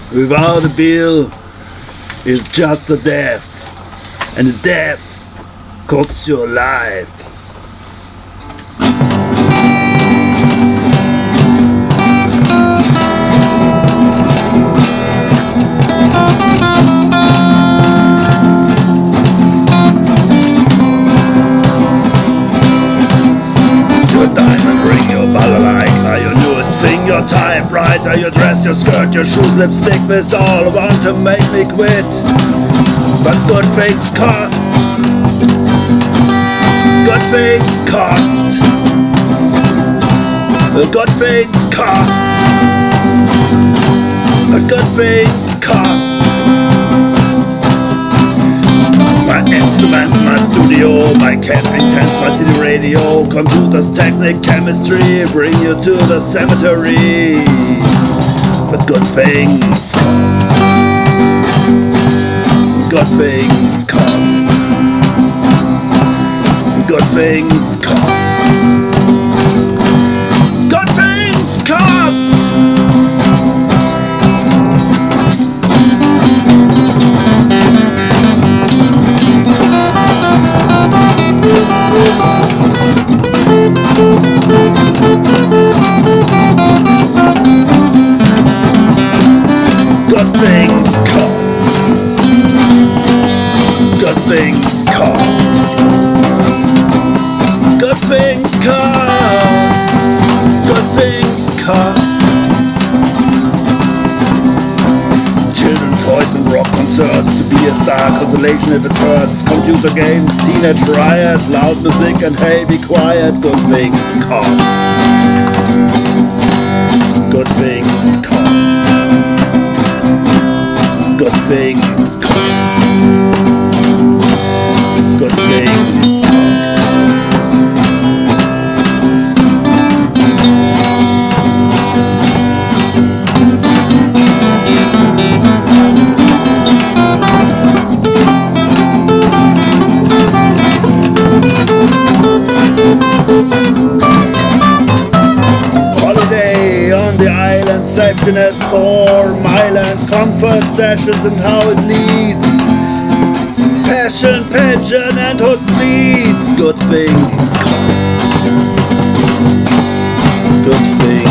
Without a bill is just a death, and a death costs your life. Your typewriter, your dress, your skirt, your shoes, lipstick, this all want to make me quit. But good things cost. Good things cost. Good things cost. Good things cost. My instruments, my studio, my camping tents, my city radio, computers, technic, chemistry, bring you to the cemetery. But good things cost. Good things cost. Good things cost. Good things cost. Good things cost. Good things cost. Good things cost. Good things cost. Children, toys and rock concerts. To be a star, consolation if it hurts. Computer games, teenage riot, loud music and hey, be quiet. Good things cost. Good things cost. Good things cost. Good things cost. Holiday on the island, safetiness for Myland, comfort sessions and how it leads. Passion, pension and whose leads. Good things cost. Good things.